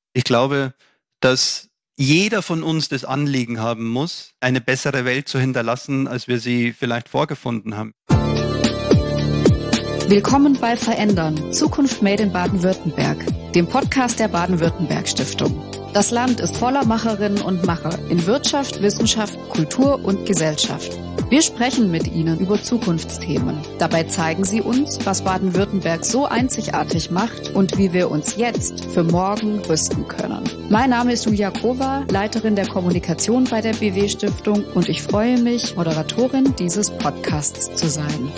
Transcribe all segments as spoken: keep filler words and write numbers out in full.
Ich glaube, dass jeder von uns das Anliegen haben muss, eine bessere Welt zu hinterlassen, als wir sie vielleicht vorgefunden haben. Willkommen bei Verändern, Zukunft Made in Baden-Württemberg, dem Podcast der Baden-Württemberg-Stiftung. Das Land ist voller Macherinnen und Macher in Wirtschaft, Wissenschaft, Kultur und Gesellschaft. Wir sprechen mit ihnen über Zukunftsthemen. Dabei zeigen sie uns, was Baden-Württemberg so einzigartig macht und wie wir uns jetzt für morgen rüsten können. Mein Name ist Julia Kova, Leiterin der Kommunikation bei der B W-Stiftung, und ich freue mich, Moderatorin dieses Podcasts zu sein.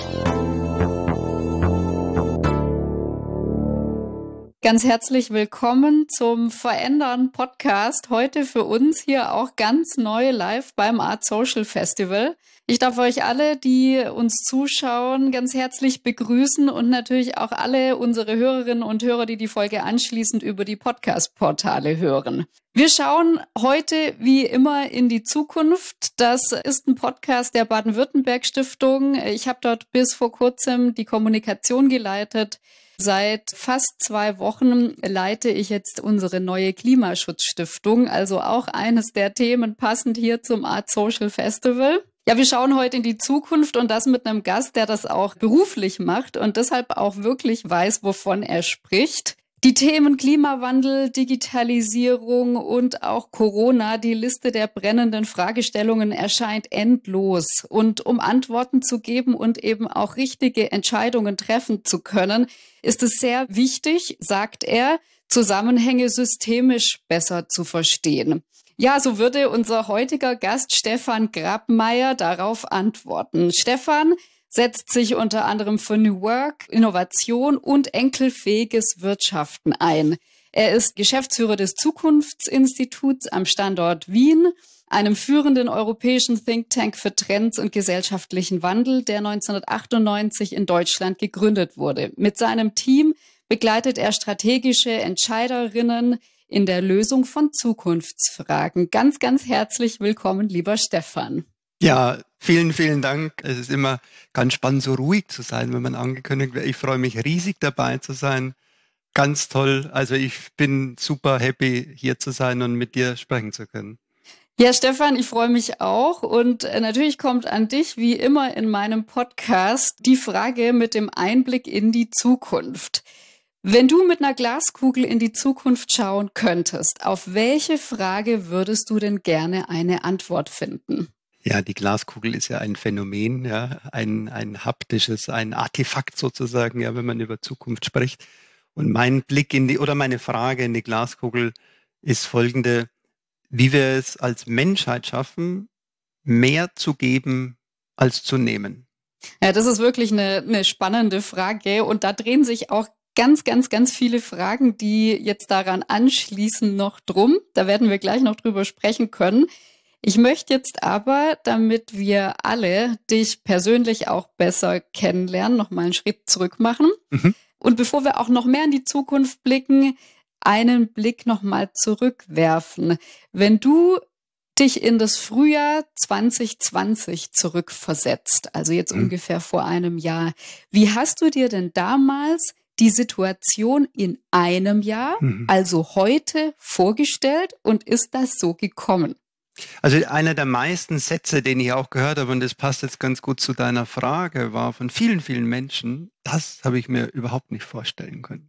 Ganz herzlich willkommen zum Verändern Podcast. Heute für uns hier auch ganz neu live beim Art Social Festival. Ich darf euch alle, die uns zuschauen, ganz herzlich begrüßen und natürlich auch alle unsere Hörerinnen und Hörer, die die Folge anschließend über die Podcast-Portale hören. Wir schauen heute wie immer in die Zukunft. Das ist ein Podcast der Baden-Württemberg-Stiftung. Ich habe dort bis vor kurzem die Kommunikation geleitet. Seit fast zwei Wochen leite ich jetzt unsere neue Klimaschutzstiftung, also auch eines der Themen passend hier zum Art Social Festival. Ja, wir schauen heute in die Zukunft und das mit einem Gast, der das auch beruflich macht und deshalb auch wirklich weiß, wovon er spricht. Die Themen Klimawandel, Digitalisierung und auch Corona, die Liste der brennenden Fragestellungen erscheint endlos. Und um Antworten zu geben und eben auch richtige Entscheidungen treffen zu können, ist es sehr wichtig, sagt er, Zusammenhänge systemisch besser zu verstehen. Ja, so würde unser heutiger Gast Stefan Grabmaier darauf antworten. Stefan setzt sich unter anderem für New Work, Innovation und enkelfähiges Wirtschaften ein. Er ist Geschäftsführer des Zukunftsinstituts am Standort Wien, einem führenden europäischen Think Tank für Trends und gesellschaftlichen Wandel, der neunzehnhundertachtundneunzig in Deutschland gegründet wurde. Mit seinem Team begleitet er strategische Entscheiderinnen in der Lösung von Zukunftsfragen. Ganz, ganz herzlich willkommen, lieber Stefan. Ja, vielen, vielen Dank. Es ist immer ganz spannend, so ruhig zu sein, wenn man angekündigt wird. Ich freue mich riesig, dabei zu sein. Ganz toll. Also ich bin super happy, hier zu sein und mit dir sprechen zu können. Ja, Stefan, ich freue mich auch. Und natürlich kommt an dich, wie immer in meinem Podcast, die Frage mit dem Einblick in die Zukunft. Wenn du mit einer Glaskugel in die Zukunft schauen könntest, auf welche Frage würdest du denn gerne eine Antwort finden? Ja, die Glaskugel ist ja ein Phänomen, ja, ein, ein haptisches, ein Artefakt sozusagen, ja, wenn man über Zukunft spricht. Und mein Blick in die, oder meine Frage in die Glaskugel ist folgende: Wie wir es als Menschheit schaffen, mehr zu geben als zu nehmen. Ja, das ist wirklich eine, eine spannende Frage. Und da drehen sich auch ganz, ganz, ganz viele Fragen, die jetzt daran anschließen, noch drum. Da werden wir gleich noch drüber sprechen können. Ich möchte jetzt aber, damit wir alle dich persönlich auch besser kennenlernen, noch mal einen Schritt zurück machen. Mhm. Und bevor wir auch noch mehr in die Zukunft blicken, einen Blick noch mal zurückwerfen. Wenn du dich in das Frühjahr zwanzig zwanzig zurückversetzt, also jetzt mhm. ungefähr vor einem Jahr, wie hast du dir denn damals die Situation in einem Jahr, mhm. also heute, vorgestellt und ist das so gekommen? Also einer der meisten Sätze, den ich auch gehört habe, und das passt jetzt ganz gut zu deiner Frage, war von vielen, vielen Menschen: Das habe ich mir überhaupt nicht vorstellen können.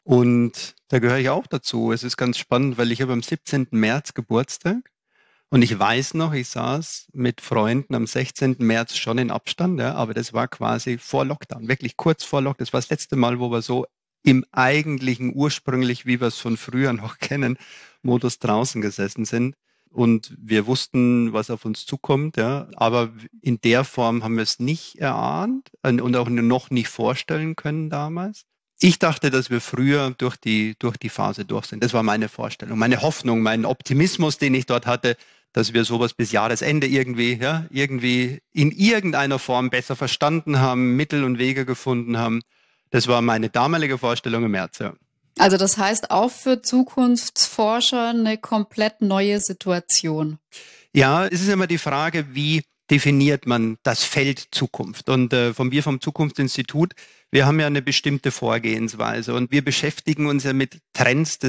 Und da gehöre ich auch dazu. Es ist ganz spannend, weil ich habe am siebzehnten März Geburtstag und ich weiß noch, ich saß mit Freunden am sechzehnten März schon in Abstand, ja, aber das war quasi vor Lockdown, wirklich kurz vor Lockdown. Das war das letzte Mal, wo wir so im eigentlichen, ursprünglich, wie wir es von früher noch kennen, Modus draußen gesessen sind. Und wir wussten, was auf uns zukommt, ja. Aber in der Form haben wir es nicht erahnt und auch noch nicht vorstellen können damals. Ich dachte, dass wir früher durch die, durch die Phase durch sind. Das war meine Vorstellung, meine Hoffnung, mein Optimismus, den ich dort hatte, dass wir sowas bis Jahresende irgendwie, ja, irgendwie in irgendeiner Form besser verstanden haben, Mittel und Wege gefunden haben. Das war meine damalige Vorstellung im März, ja. Also das heißt auch für Zukunftsforscher eine komplett neue Situation. Ja, es ist immer die Frage, wie definiert man das Feld Zukunft? Und äh, von wir vom Zukunftsinstitut, wir haben ja eine bestimmte Vorgehensweise und wir beschäftigen uns ja mit Trends des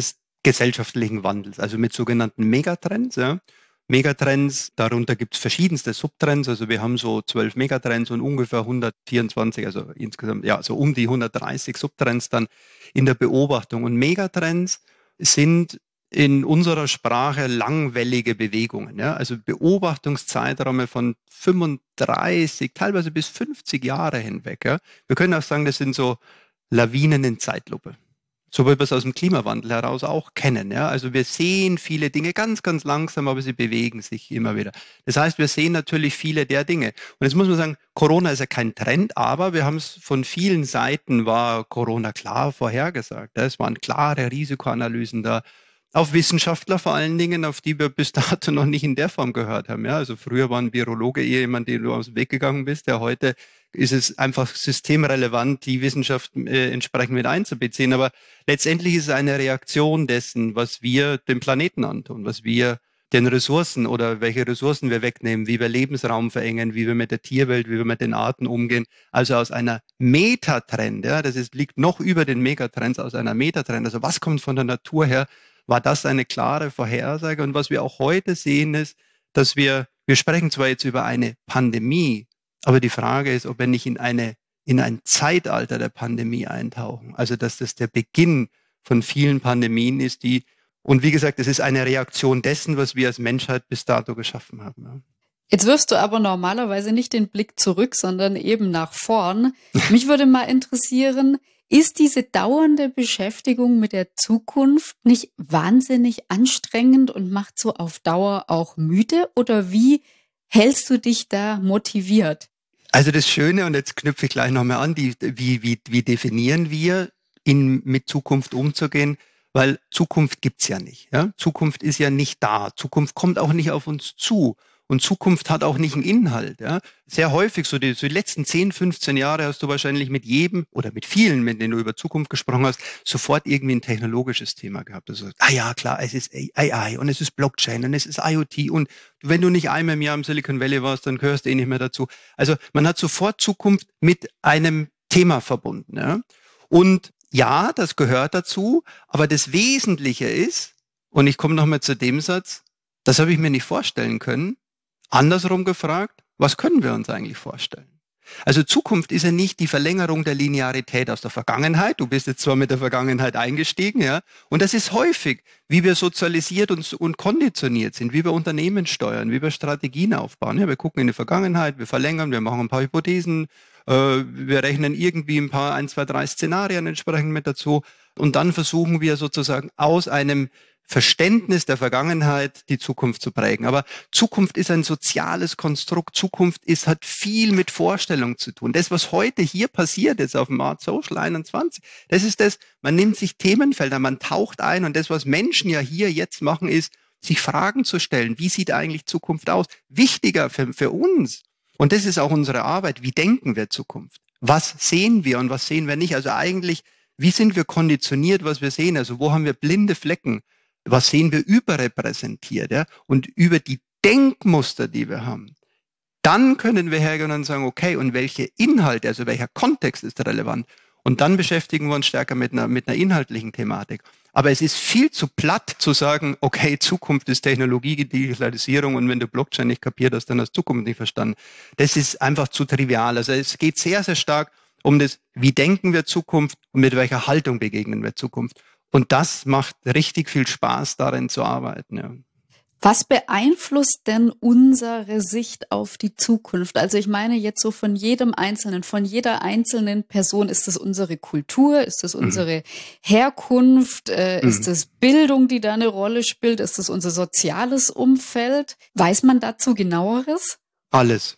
gesellschaftlichen Wandels, also mit sogenannten Megatrends. Ja. Megatrends, darunter gibt es verschiedenste Subtrends, also wir haben so zwölf Megatrends und ungefähr hundertvierundzwanzig, also insgesamt, ja, so um die hundertdreißig Subtrends dann in der Beobachtung. Und Megatrends sind in unserer Sprache langwellige Bewegungen, ja, also Beobachtungszeiträume von fünfunddreißig, teilweise bis fünfzig Jahre hinweg. Ja. Wir können auch sagen, das sind so Lawinen in Zeitlupe. So wie wir es aus dem Klimawandel heraus auch kennen. Ja? Also wir sehen viele Dinge ganz, ganz langsam, aber sie bewegen sich immer wieder. Das heißt, wir sehen natürlich viele der Dinge. Und jetzt muss man sagen, Corona ist ja kein Trend, aber wir haben es von vielen Seiten, war Corona klar vorhergesagt. Ja? Es waren klare Risikoanalysen da. Auf Wissenschaftler vor allen Dingen, auf die wir bis dato noch nicht in der Form gehört haben. Ja? Also früher war ein Virologe eher jemand, dem du aus dem Weg gegangen bist, der heute ist es einfach systemrelevant, die Wissenschaft äh, entsprechend mit einzubeziehen. Aber letztendlich ist es eine Reaktion dessen, was wir dem Planeten antun, was wir den Ressourcen oder welche Ressourcen wir wegnehmen, wie wir Lebensraum verengen, wie wir mit der Tierwelt, wie wir mit den Arten umgehen. Also aus einer Metatrend, ja, das ist, liegt noch über den Megatrends, aus einer Metatrend. Also was kommt von der Natur her? War das eine klare Vorhersage? Und was wir auch heute sehen ist, dass wir, wir sprechen zwar jetzt über eine Pandemie, aber die Frage ist, ob wir nicht in eine, in ein Zeitalter der Pandemie eintauchen. Also, dass das der Beginn von vielen Pandemien ist, die, und wie gesagt, es ist eine Reaktion dessen, was wir als Menschheit bis dato geschaffen haben. Ja. Jetzt wirfst du aber normalerweise nicht den Blick zurück, sondern eben nach vorn. Mich würde mal interessieren, ist diese dauernde Beschäftigung mit der Zukunft nicht wahnsinnig anstrengend und macht so auf Dauer auch müde? Oder wie hältst du dich da motiviert? Also das Schöne, und jetzt knüpfe ich gleich nochmal an, die, wie, wie, wie definieren wir, in, mit Zukunft umzugehen? Weil Zukunft gibt's ja nicht. Ja? Zukunft ist ja nicht da. Zukunft kommt auch nicht auf uns zu. Und Zukunft hat auch nicht einen Inhalt. Ja? Sehr häufig, so die, so die letzten zehn, fünfzehn Jahre hast du wahrscheinlich mit jedem oder mit vielen, mit denen du über Zukunft gesprochen hast, sofort irgendwie ein technologisches Thema gehabt. Also, ah ja, klar, es ist A I und es ist Blockchain und es ist I O T und wenn du nicht einmal im Jahr im Silicon Valley warst, dann gehörst du eh nicht mehr dazu. Also man hat sofort Zukunft mit einem Thema verbunden. Ja? Und ja, das gehört dazu, aber das Wesentliche ist, und ich komme nochmal zu dem Satz, das habe ich mir nicht vorstellen können. Andersrum gefragt, was können wir uns eigentlich vorstellen? Also Zukunft ist ja nicht die Verlängerung der Linearität aus der Vergangenheit. Du bist jetzt zwar mit der Vergangenheit eingestiegen, ja, und das ist häufig, wie wir sozialisiert und, und konditioniert sind, wie wir Unternehmen steuern, wie wir Strategien aufbauen. Ja, wir gucken in die Vergangenheit, wir verlängern, wir machen ein paar Hypothesen, äh, wir rechnen irgendwie ein paar, ein, zwei, drei Szenarien entsprechend mit dazu und dann versuchen wir sozusagen aus einem Verständnis der Vergangenheit die Zukunft zu prägen. Aber Zukunft ist ein soziales Konstrukt. Zukunft ist, hat viel mit Vorstellung zu tun. Das, was heute hier passiert ist auf dem Art Social einundzwanzig, das ist das, man nimmt sich Themenfelder, man taucht ein und das, was Menschen ja hier jetzt machen, ist, sich Fragen zu stellen. Wie sieht eigentlich Zukunft aus? Wichtiger für, für uns. Und das ist auch unsere Arbeit. Wie denken wir Zukunft? Was sehen wir und was sehen wir nicht? Also eigentlich, wie sind wir konditioniert, was wir sehen? Also wo haben wir blinde Flecken? Was sehen wir überrepräsentiert, ja? Und über die Denkmuster, die wir haben, dann können wir hergehen und sagen, okay, und welche Inhalte, also welcher Kontext ist relevant? Und dann beschäftigen wir uns stärker mit einer, mit einer inhaltlichen Thematik. Aber es ist viel zu platt zu sagen, okay, Zukunft ist Technologie, Digitalisierung und wenn du Blockchain nicht kapiert hast, dann hast du Zukunft nicht verstanden. Das ist einfach zu trivial. Also es geht sehr, sehr stark um das, wie denken wir Zukunft und mit welcher Haltung begegnen wir Zukunft. Und das macht richtig viel Spaß, darin zu arbeiten. Ja. Was beeinflusst denn unsere Sicht auf die Zukunft? Also ich meine jetzt so von jedem Einzelnen, von jeder einzelnen Person. Ist das unsere Kultur? Ist das unsere mhm. Herkunft? Äh, mhm. Ist das Bildung, die da eine Rolle spielt? Ist das unser soziales Umfeld? Weiß man dazu genaueres? Alles.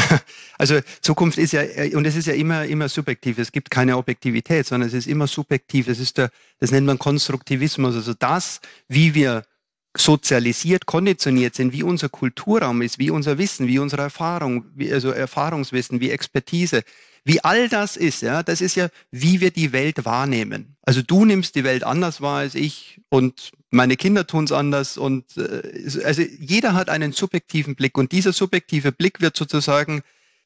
Also Zukunft ist ja, und es ist ja immer, immer subjektiv. Es gibt keine Objektivität, sondern es ist immer subjektiv. Es ist der, das nennt man Konstruktivismus. Also das, wie wir sozialisiert, konditioniert sind, wie unser Kulturraum ist, wie unser Wissen, wie unsere Erfahrung, wie, also Erfahrungswissen, wie Expertise, wie all das ist, ja, das ist ja, wie wir die Welt wahrnehmen. Also du nimmst die Welt anders wahr als ich und meine Kinder tun es anders und äh, also jeder hat einen subjektiven Blick und dieser subjektive Blick wird sozusagen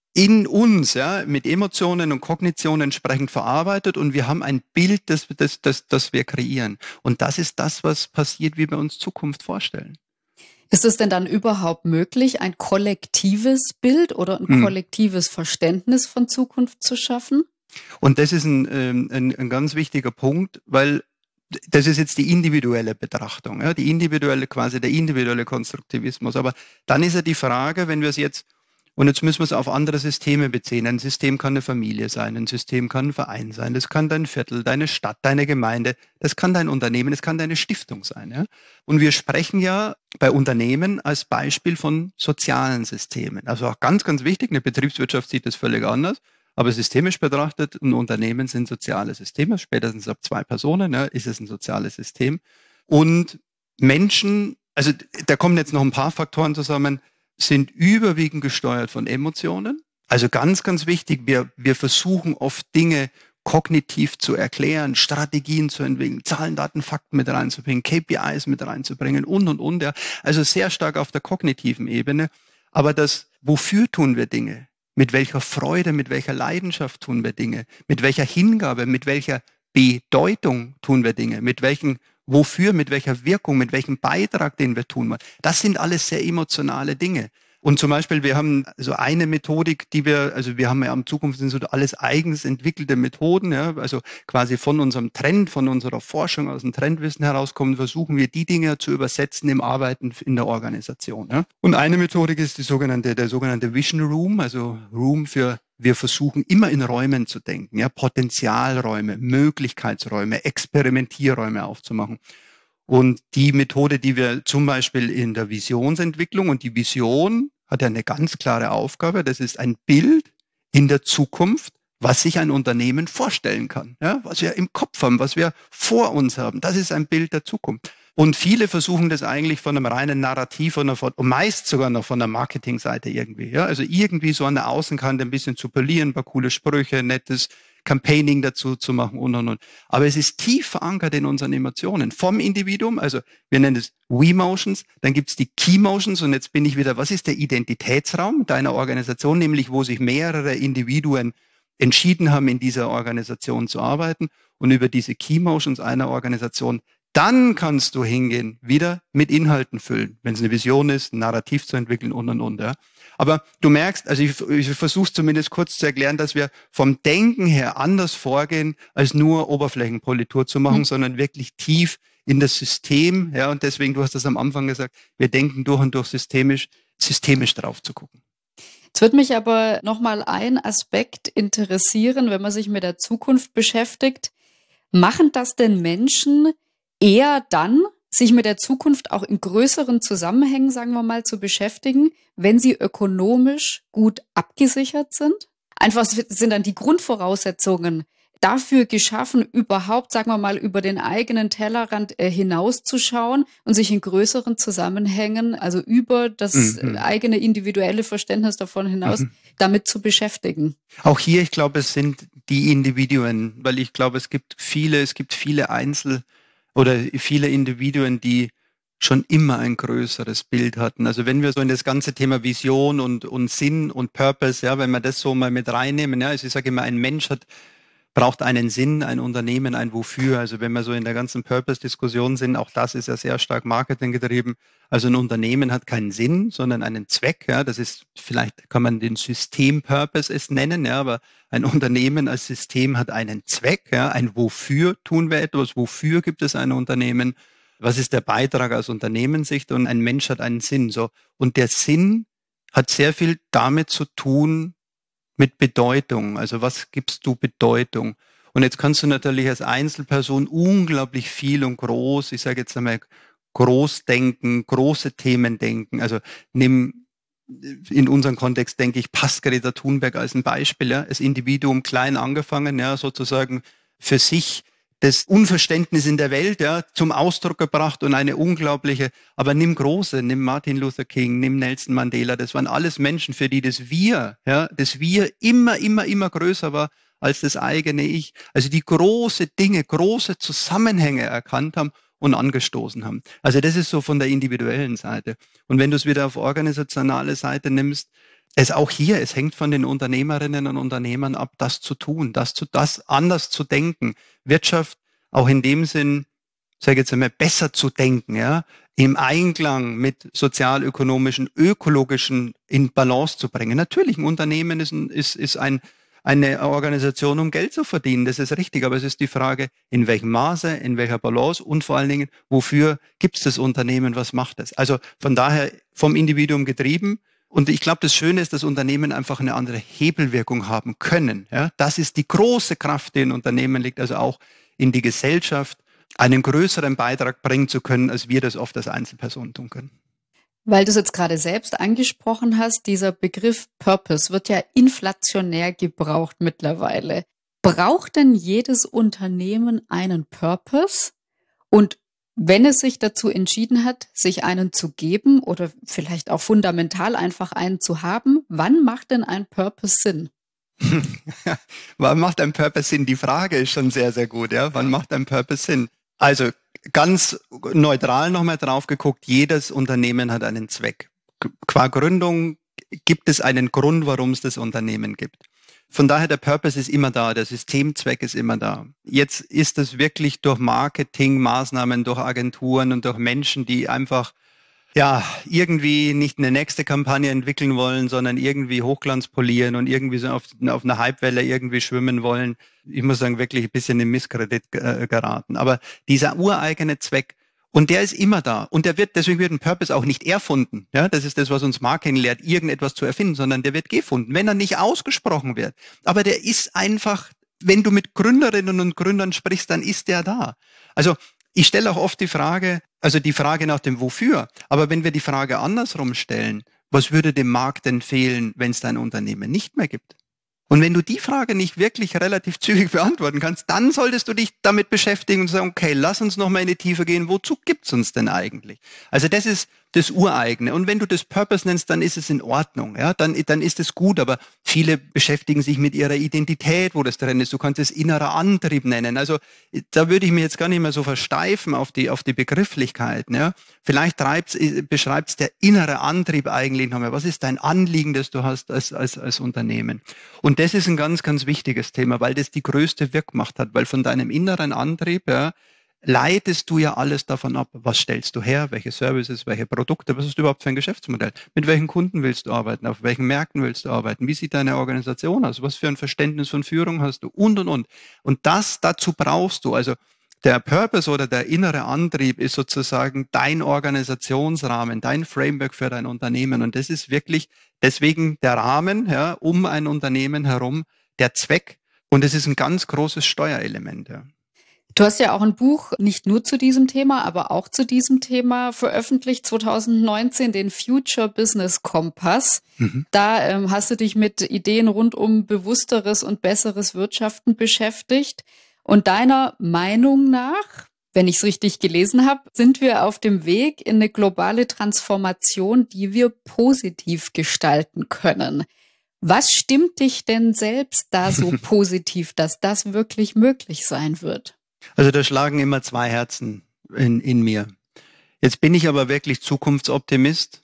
in uns, ja, mit Emotionen und Kognitionen entsprechend verarbeitet und wir haben ein Bild, das, das, das, das wir kreieren. Und das ist das, was passiert, wie wir uns Zukunft vorstellen. Ist es denn dann überhaupt möglich, ein kollektives Bild oder ein Hm. kollektives Verständnis von Zukunft zu schaffen? Und das ist ein, ähm, ein, ein ganz wichtiger Punkt, weil das ist jetzt die individuelle Betrachtung, ja, die individuelle, quasi der individuelle Konstruktivismus. Aber dann ist ja die Frage, wenn wir es jetzt, und jetzt müssen wir es auf andere Systeme beziehen. Ein System kann eine Familie sein, ein System kann ein Verein sein, das kann dein Viertel, deine Stadt, deine Gemeinde, das kann dein Unternehmen, das kann deine Stiftung sein. Ja? Und wir sprechen ja bei Unternehmen als Beispiel von sozialen Systemen. Also auch ganz, ganz wichtig, eine Betriebswirtschaft sieht das völlig anders. Aber systemisch betrachtet, ein Unternehmen sind soziale Systeme. Spätestens ab zwei Personen ja, ist es ein soziales System. Und Menschen, also da kommen jetzt noch ein paar Faktoren zusammen, sind überwiegend gesteuert von Emotionen. Also ganz, ganz wichtig, wir, wir versuchen oft Dinge kognitiv zu erklären, Strategien zu entwickeln, Zahlen, Daten, Fakten mit reinzubringen, K P Is mit reinzubringen und, und, und. Ja. Also sehr stark auf der kognitiven Ebene. Aber das, wofür tun wir Dinge? Mit welcher Freude, mit welcher Leidenschaft tun wir Dinge? Mit welcher Hingabe, mit welcher Bedeutung tun wir Dinge? Mit welchen, wofür, mit welcher Wirkung, mit welchem Beitrag, den wir tun wollen? Das sind alles sehr emotionale Dinge. Und zum Beispiel, wir haben so eine Methodik, die wir, also wir haben ja am Zukunftsinstitut alles eigens entwickelte Methoden, ja, also quasi von unserem Trend, von unserer Forschung aus dem Trendwissen herauskommen, versuchen wir die Dinge zu übersetzen im Arbeiten in der Organisation. Ja. Und eine Methodik ist die sogenannte, der sogenannte Vision Room, also Room für, wir versuchen immer in Räumen zu denken, ja, Potenzialräume, Möglichkeitsräume, Experimentierräume aufzumachen. Und die Methode, die wir zum Beispiel in der Visionsentwicklung, und die Vision hat ja eine ganz klare Aufgabe, das ist ein Bild in der Zukunft, was sich ein Unternehmen vorstellen kann, ja, was wir im Kopf haben, was wir vor uns haben. Das ist ein Bild der Zukunft. Und viele versuchen das eigentlich von einem reinen Narrativ oder von, und meist sogar noch von der Marketingseite irgendwie, ja, also irgendwie so an der Außenkante ein bisschen zu polieren, ein paar coole Sprüche, nettes Campaigning dazu zu machen und, und, und. Aber es ist tief verankert in unseren Emotionen. Vom Individuum, also wir nennen es We-Motions, dann gibt es die Key-Motions und jetzt bin ich wieder, was ist der Identitätsraum deiner Organisation, nämlich wo sich mehrere Individuen entschieden haben, in dieser Organisation zu arbeiten und über diese Key-Motions einer Organisation, dann kannst du hingehen, wieder mit Inhalten füllen, wenn es eine Vision ist, ein Narrativ zu entwickeln und, und, und, ja. Aber du merkst, also ich, ich versuche zumindest kurz zu erklären, dass wir vom Denken her anders vorgehen, als nur Oberflächenpolitur zu machen, mhm. sondern wirklich tief in das System. Ja, und deswegen, du hast das am Anfang gesagt, wir denken durch und durch systemisch, systemisch drauf zu gucken. Jetzt würde mich aber nochmal ein Aspekt interessieren, wenn man sich mit der Zukunft beschäftigt. Machen das denn Menschen eher dann, sich mit der Zukunft auch in größeren Zusammenhängen, sagen wir mal, zu beschäftigen, wenn sie ökonomisch gut abgesichert sind? Einfach sind dann die Grundvoraussetzungen dafür geschaffen, überhaupt, sagen wir mal, über den eigenen Tellerrand äh, hinauszuschauen und sich in größeren Zusammenhängen, also über das mhm. eigene individuelle Verständnis davon hinaus, mhm. damit zu beschäftigen. Auch hier, ich glaube, es sind die Individuen, weil ich glaube, es gibt viele, es gibt viele Einzel- oder viele Individuen, die schon immer ein größeres Bild hatten. Also wenn wir so in das ganze Thema Vision und, und Sinn und Purpose, ja, wenn wir das so mal mit reinnehmen, ja, also ich sage immer, ein Mensch hat, braucht einen Sinn, ein Unternehmen, ein Wofür. Also wenn wir so in der ganzen Purpose-Diskussion sind, auch das ist ja sehr stark Marketing getrieben. Also ein Unternehmen hat keinen Sinn, sondern einen Zweck. Ja, das ist, vielleicht kann man den System-Purpose es nennen, ja, aber ein Unternehmen als System hat einen Zweck, ja, ein Wofür tun wir etwas, wofür gibt es ein Unternehmen, was ist der Beitrag aus Unternehmenssicht, und ein Mensch hat einen Sinn. So. Und der Sinn hat sehr viel damit zu tun, mit Bedeutung. Also was gibst du Bedeutung? Und jetzt kannst du natürlich als Einzelperson unglaublich viel und groß, ich sage jetzt einmal, groß denken, große Themen denken. Also nimm in unserem Kontext, denke ich, passt Greta Thunberg als ein Beispiel. Ja, das Individuum klein angefangen, ja, sozusagen für sich das Unverständnis in der Welt, ja, zum Ausdruck gebracht und eine unglaubliche, aber nimm große, nimm Martin Luther King, nimm Nelson Mandela, das waren alles Menschen, für die das Wir, ja, das Wir immer, immer, immer größer war als das eigene Ich. Also die große Dinge, große Zusammenhänge erkannt haben und angestoßen haben. Also das ist so von der individuellen Seite. Und wenn du es wieder auf organisationale Seite nimmst, es auch hier, es hängt von den Unternehmerinnen und Unternehmern ab, das zu tun, das zu, das anders zu denken. Wirtschaft auch in dem Sinn, sage ich jetzt einmal, besser zu denken, ja, im Einklang mit sozialökonomischen, ökologischen in Balance zu bringen. Natürlich, ein Unternehmen ist, ein, ist, ist ein, eine Organisation, um Geld zu verdienen, das ist richtig, aber es ist die Frage, in welchem Maße, in welcher Balance und vor allen Dingen, wofür gibt es das Unternehmen, was macht es? Also von daher vom Individuum getrieben. Und ich glaube, das Schöne ist, dass Unternehmen einfach eine andere Hebelwirkung haben können. Ja? Das ist die große Kraft, die in Unternehmen liegt, also auch in die Gesellschaft einen größeren Beitrag bringen zu können, als wir das oft als Einzelpersonen tun können. Weil du es jetzt gerade selbst angesprochen hast, dieser Begriff Purpose wird ja inflationär gebraucht mittlerweile. Braucht denn jedes Unternehmen einen Purpose? Und wenn es sich dazu entschieden hat, sich einen zu geben oder vielleicht auch fundamental einfach einen zu haben, wann macht denn ein Purpose Sinn? Wann macht ein Purpose Sinn? Die Frage ist schon sehr, sehr gut. Ja? Wann macht ein Purpose Sinn? Also ganz neutral nochmal drauf geguckt, jedes Unternehmen hat einen Zweck. Qua Gründung gibt es einen Grund, warum es das Unternehmen gibt. Von daher, der Purpose ist immer da, der Systemzweck ist immer da. Jetzt ist es wirklich durch Marketingmaßnahmen, durch Agenturen und durch Menschen, die einfach ja irgendwie nicht eine nächste Kampagne entwickeln wollen, sondern irgendwie Hochglanz polieren und irgendwie so auf, auf einer Hypewelle irgendwie schwimmen wollen. Ich muss sagen, wirklich ein bisschen in Misskredit äh, geraten. Aber dieser ureigene Zweck, und der ist immer da. Und der wird, deswegen wird ein Purpose auch nicht erfunden. Ja, das ist das, was uns Marketing lehrt, irgendetwas zu erfinden, sondern der wird gefunden, wenn er nicht ausgesprochen wird. Aber der ist einfach, wenn du mit Gründerinnen und Gründern sprichst, dann ist der da. Also ich stelle auch oft die Frage, also die Frage nach dem Wofür. Aber wenn wir die Frage andersrum stellen, was würde dem Markt denn fehlen, wenn es dein Unternehmen nicht mehr gibt? Und wenn du die Frage nicht wirklich relativ zügig beantworten kannst, dann solltest du dich damit beschäftigen und sagen, okay, lass uns noch mal in die Tiefe gehen, wozu gibt's uns denn eigentlich? Also das ist das Ureigene. Und wenn du das Purpose nennst, dann ist es in Ordnung, ja, dann, dann ist es gut, aber viele beschäftigen sich mit ihrer Identität, wo das drin ist. Du kannst es innerer Antrieb nennen. Also da würde ich mir jetzt gar nicht mehr so versteifen auf die, auf die Begrifflichkeiten, ja. Vielleicht treibt's, beschreibt's der innere Antrieb eigentlich nochmal. Was ist dein Anliegen, das du hast als, als, als Unternehmen? Und das ist ein ganz, ganz wichtiges Thema, weil das die größte Wirkmacht hat, weil von deinem inneren Antrieb, ja, leitest du ja alles davon ab, was stellst du her, welche Services, welche Produkte, was ist überhaupt für ein Geschäftsmodell, mit welchen Kunden willst du arbeiten, auf welchen Märkten willst du arbeiten, wie sieht deine Organisation aus, was für ein Verständnis von Führung hast du und, und, und. Und das dazu brauchst du, also der Purpose oder der innere Antrieb ist sozusagen dein Organisationsrahmen, dein Framework für dein Unternehmen. Und das ist wirklich deswegen der Rahmen, ja, um ein Unternehmen herum, der Zweck. Und es ist ein ganz großes Steuerelement, ja. Du hast ja auch ein Buch nicht nur zu diesem Thema, aber auch zu diesem Thema veröffentlicht, zwanzig neunzehn, den Future Business Kompass. Mhm. Da ähm, hast du dich mit Ideen rund um bewussteres und besseres Wirtschaften beschäftigt. Und deiner Meinung nach, wenn ich es richtig gelesen habe, sind wir auf dem Weg in eine globale Transformation, die wir positiv gestalten können. Was stimmt dich denn selbst da so positiv, dass das wirklich möglich sein wird? Also da schlagen immer zwei Herzen in, in mir. Jetzt bin ich aber wirklich Zukunftsoptimist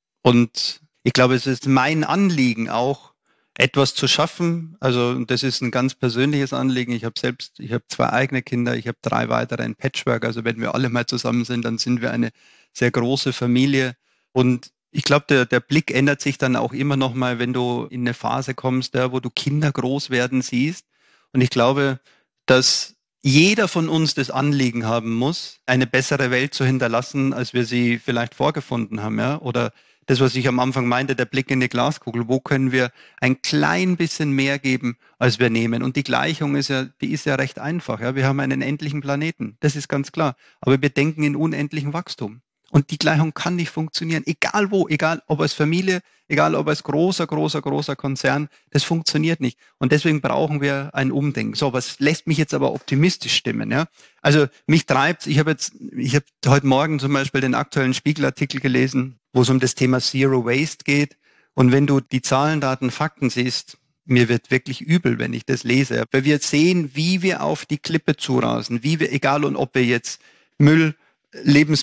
und ich glaube, es ist mein Anliegen auch, etwas zu schaffen. Also das ist ein ganz persönliches Anliegen. Ich habe selbst, ich habe zwei eigene Kinder, ich habe drei weitere in Patchwork. Also wenn wir alle mal zusammen sind, dann sind wir eine sehr große Familie. Und ich glaube, der, der Blick ändert sich dann auch immer noch mal, wenn du in eine Phase kommst, ja, wo du Kinder groß werden siehst. Und ich glaube, dass jeder von uns das Anliegen haben muss, eine bessere Welt zu hinterlassen, als wir sie vielleicht vorgefunden haben, ja, oder das, was ich am Anfang meinte, der Blick in die Glaskugel. Wo können wir ein klein bisschen mehr geben, als wir nehmen? Und die Gleichung ist ja, die ist ja recht einfach. Ja, wir haben einen endlichen Planeten. Das ist ganz klar. Aber wir denken in unendlichem Wachstum. Und die Gleichung kann nicht funktionieren. Egal wo, egal ob als Familie, egal ob als großer, großer, großer Konzern. Das funktioniert nicht. Und deswegen brauchen wir ein Umdenken. So, was lässt mich jetzt aber optimistisch stimmen? Ja, also mich treibt's. Ich habe jetzt, ich habe heute Morgen zum Beispiel den aktuellen Spiegelartikel gelesen, wo es um das Thema Zero Waste geht. Und wenn du die Zahlen, Daten, Fakten siehst, mir wird wirklich übel, wenn ich das lese. Weil wir sehen, wie wir auf die Klippe zurasen, wie wir, egal und ob wir jetzt Müll, Lebensmittel,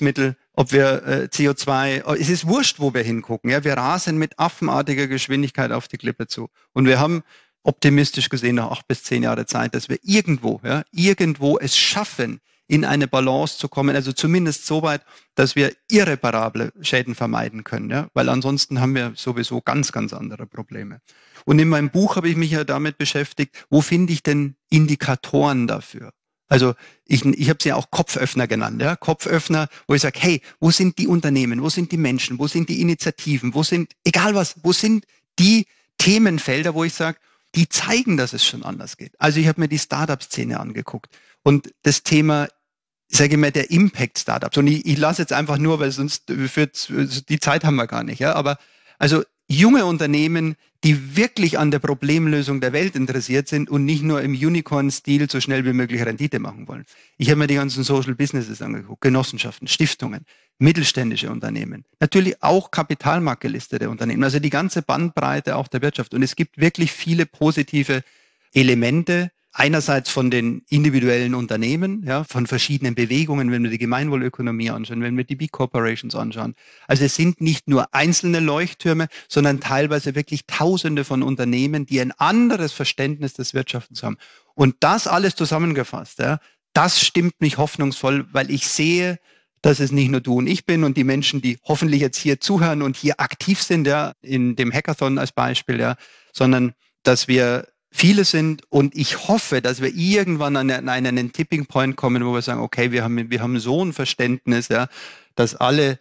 ob wir äh, C O zwei, es ist wurscht, wo wir hingucken. Ja, wir rasen mit affenartiger Geschwindigkeit auf die Klippe zu. Und wir haben optimistisch gesehen noch acht bis zehn Jahre Zeit, dass wir irgendwo, ja, irgendwo es schaffen, in eine Balance zu kommen, also zumindest so weit, dass wir irreparable Schäden vermeiden können, ja, weil ansonsten haben wir sowieso ganz, ganz andere Probleme. Und in meinem Buch habe ich mich ja damit beschäftigt, wo finde ich denn Indikatoren dafür? Also ich, ich habe sie ja auch Kopföffner genannt, ja, Kopföffner, wo ich sage, hey, wo sind die Unternehmen, wo sind die Menschen, wo sind die Initiativen, wo sind, egal was, wo sind die Themenfelder, wo ich sage, die zeigen, dass es schon anders geht. Also ich habe mir die Startup-Szene angeguckt und das Thema, sage ich mal, der Impact-Startups. Und ich, ich lasse jetzt einfach nur, weil sonst führt, die Zeit haben wir gar nicht. Ja, aber also junge Unternehmen, die wirklich an der Problemlösung der Welt interessiert sind und nicht nur im Unicorn-Stil so schnell wie möglich Rendite machen wollen. Ich habe mir die ganzen Social Businesses angeguckt, Genossenschaften, Stiftungen, mittelständische Unternehmen, natürlich auch kapitalmarktgelistete Unternehmen, also die ganze Bandbreite auch der Wirtschaft. Und es gibt wirklich viele positive Elemente, einerseits von den individuellen Unternehmen, ja, von verschiedenen Bewegungen, wenn wir die Gemeinwohlökonomie anschauen, wenn wir die B-Corporations anschauen. Also es sind nicht nur einzelne Leuchttürme, sondern teilweise wirklich Tausende von Unternehmen, die ein anderes Verständnis des Wirtschaftens haben. Und das alles zusammengefasst, ja, das stimmt mich hoffnungsvoll, weil ich sehe, dass es nicht nur du und ich bin und die Menschen, die hoffentlich jetzt hier zuhören und hier aktiv sind, ja, in dem Hackathon als Beispiel, ja, sondern dass wir viele sind und ich hoffe, dass wir irgendwann an einen, an einen Tipping Point kommen, wo wir sagen, okay, wir haben, wir haben so ein Verständnis, ja, dass alle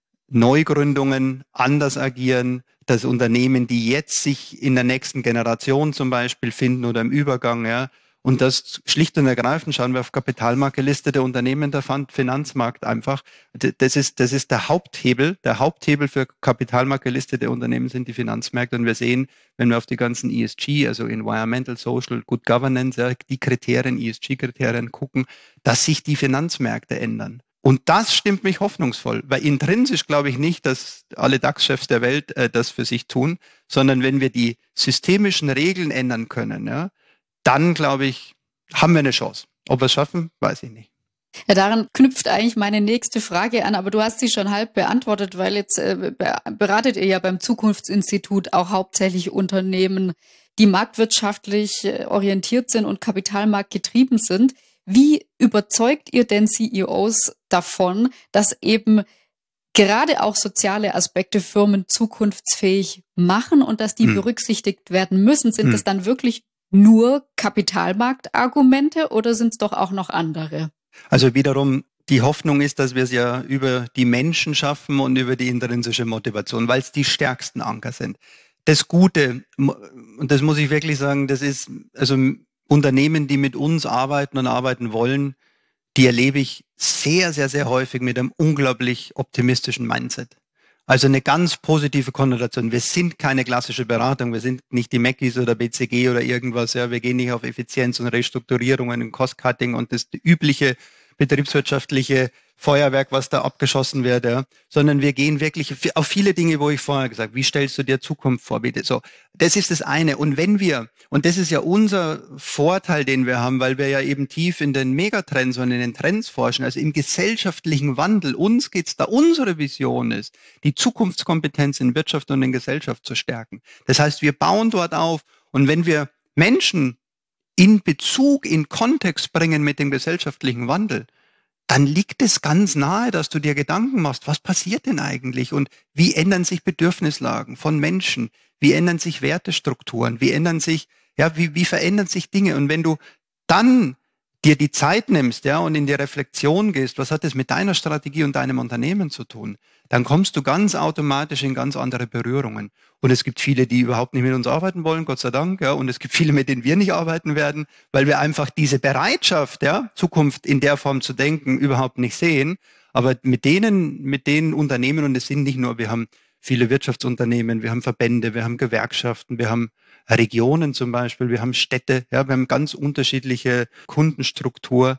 Neugründungen anders agieren, dass Unternehmen, die jetzt sich in der nächsten Generation zum Beispiel finden oder im Übergang, ja, und das schlicht und ergreifend schauen wir auf kapitalmarktgelistete Unternehmen, der Finanzmarkt einfach. Das ist, das ist der Haupthebel. Der Haupthebel für kapitalmarktgelistete Unternehmen sind die Finanzmärkte. Und wir sehen, wenn wir auf die ganzen E S G, also Environmental, Social, Good Governance, ja, die Kriterien, E S G-Kriterien gucken, dass sich die Finanzmärkte ändern. Und das stimmt mich hoffnungsvoll, weil intrinsisch glaube ich nicht, dass alle DAX-Chefs der Welt äh, das für sich tun, sondern wenn wir die systemischen Regeln ändern können, ja, dann, glaube ich, haben wir eine Chance. Ob wir es schaffen, weiß ich nicht. Ja, daran knüpft eigentlich meine nächste Frage an, aber du hast sie schon halb beantwortet, weil jetzt äh, beratet ihr ja beim Zukunftsinstitut auch hauptsächlich Unternehmen, die marktwirtschaftlich äh, orientiert sind und kapitalmarktgetrieben sind. Wie überzeugt ihr denn C E Os davon, dass eben gerade auch soziale Aspekte Firmen zukunftsfähig machen und dass die hm. berücksichtigt werden müssen? Sind hm. das dann wirklich nur Kapitalmarktargumente oder sind es doch auch noch andere? Also wiederum, die Hoffnung ist, dass wir es ja über die Menschen schaffen und über die intrinsische Motivation, weil es die stärksten Anker sind. Das Gute, und das muss ich wirklich sagen, das ist, also Unternehmen, die mit uns arbeiten und arbeiten wollen, die erlebe ich sehr, sehr, sehr häufig mit einem unglaublich optimistischen Mindset. Also eine ganz positive Konnotation. Wir sind keine klassische Beratung, wir sind nicht die Mackies oder B C G oder irgendwas. Ja, wir gehen nicht auf Effizienz und Restrukturierungen und Cost-Cutting und das übliche betriebswirtschaftliche Feuerwerk, was da abgeschossen wird, ja, sondern wir gehen wirklich auf viele Dinge, wo ich vorher gesagt habe, wie stellst du dir Zukunft vor, bitte? So, das ist das eine. Und wenn wir, und das ist ja unser Vorteil, den wir haben, weil wir ja eben tief in den Megatrends und in den Trends forschen, also im gesellschaftlichen Wandel, uns geht's da, unsere Vision ist, die Zukunftskompetenz in Wirtschaft und in Gesellschaft zu stärken. Das heißt, wir bauen dort auf und wenn wir Menschen in Bezug, in Kontext bringen mit dem gesellschaftlichen Wandel, dann liegt es ganz nahe, dass du dir Gedanken machst, was passiert denn eigentlich und wie ändern sich Bedürfnislagen von Menschen, wie ändern sich Wertestrukturen, wie ändern sich, ja, wie, wie verändern sich Dinge und wenn du dann dir die Zeit nimmst, ja, und in die Reflexion gehst, was hat das mit deiner Strategie und deinem Unternehmen zu tun, dann kommst du ganz automatisch in ganz andere Berührungen. Und es gibt viele, die überhaupt nicht mit uns arbeiten wollen, Gott sei Dank, ja, und es gibt viele, mit denen wir nicht arbeiten werden, weil wir einfach diese Bereitschaft, ja, Zukunft in der Form zu denken, überhaupt nicht sehen. Aber mit denen, mit den Unternehmen, und es sind nicht nur, wir haben viele Wirtschaftsunternehmen, wir haben Verbände, wir haben Gewerkschaften, wir haben Regionen zum Beispiel, wir haben Städte, ja, wir haben ganz unterschiedliche Kundenstruktur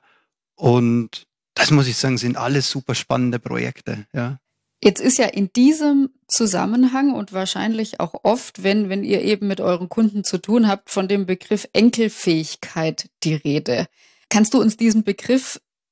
und das muss ich sagen, sind alles super spannende Projekte, ja. Jetzt ist ja in diesem Zusammenhang und wahrscheinlich auch oft, wenn, wenn ihr eben mit euren Kunden zu tun habt, von dem Begriff Enkelfähigkeit die Rede. Kannst du uns diesen Begriff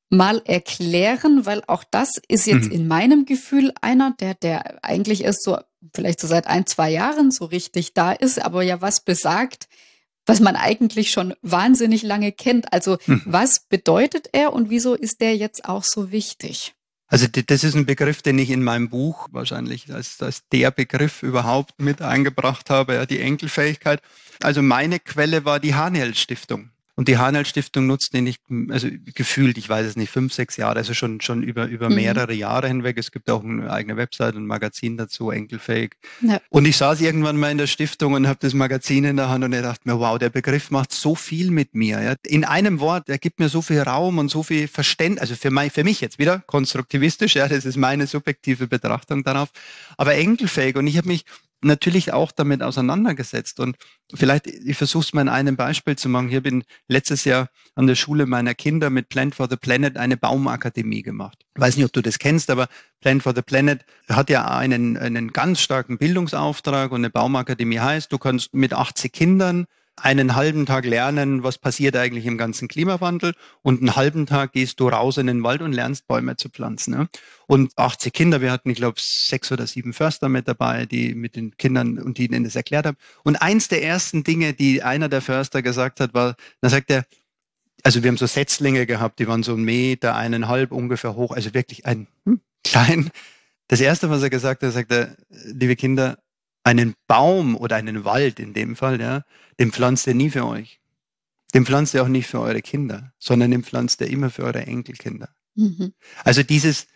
mal erklären? Weil auch das ist jetzt Mhm. in meinem Gefühl einer, der, der eigentlich erst so, vielleicht so seit ein, zwei Jahren so richtig da ist, aber ja was besagt, was man eigentlich schon wahnsinnig lange kennt. Also Mhm. was bedeutet er und wieso ist der jetzt auch so wichtig? Also das ist ein Begriff, den ich in meinem Buch wahrscheinlich als, als der Begriff überhaupt mit eingebracht habe, ja, die Enkelfähigkeit. Also meine Quelle war die Haniel-Stiftung. Und die Haniel-Stiftung nutzt den nicht, also gefühlt, ich weiß es nicht, fünf, sechs Jahre, also schon, schon über, über Mhm. mehrere Jahre hinweg. Es gibt auch eine eigene Website und ein Magazin dazu, Enkelfähig. Ja. Und ich saß irgendwann mal in der Stiftung und habe das Magazin in der Hand und ich dachte mir, wow, der Begriff macht so viel mit mir. Ja. In einem Wort, der gibt mir so viel Raum und so viel Verständnis, also für, mein, für mich jetzt wieder konstruktivistisch, ja, das ist meine subjektive Betrachtung darauf, aber enkelfähig. Und ich habe mich natürlich auch damit auseinandergesetzt und vielleicht, ich versuche es mal in einem Beispiel zu machen. Ich bin letztes Jahr an der Schule meiner Kinder mit Plant for the Planet eine Baumakademie gemacht. Ich weiß nicht, ob du das kennst, aber Plant for the Planet hat ja einen, einen ganz starken Bildungsauftrag und eine Baumakademie heißt, du kannst mit achtzig Kindern einen halben Tag lernen, was passiert eigentlich im ganzen Klimawandel und einen halben Tag gehst du raus in den Wald und lernst Bäume zu pflanzen. Ja? Und achtzig Kinder, wir hatten, ich glaube, sechs oder sieben Förster mit dabei, die mit den Kindern und die ihnen das erklärt haben. Und eins der ersten Dinge, die einer der Förster gesagt hat, war, da sagt er, also wir haben so Setzlinge gehabt, die waren so einen Meter, eineinhalb ungefähr hoch, also wirklich ein hm, klein. Das erste, was er gesagt hat, sagt er, liebe Kinder, einen Baum oder einen Wald in dem Fall, ja, den pflanzt ihr nie für euch. Den pflanzt ihr auch nicht für eure Kinder, sondern den pflanzt ihr immer für eure Enkelkinder. Mhm. Also dieses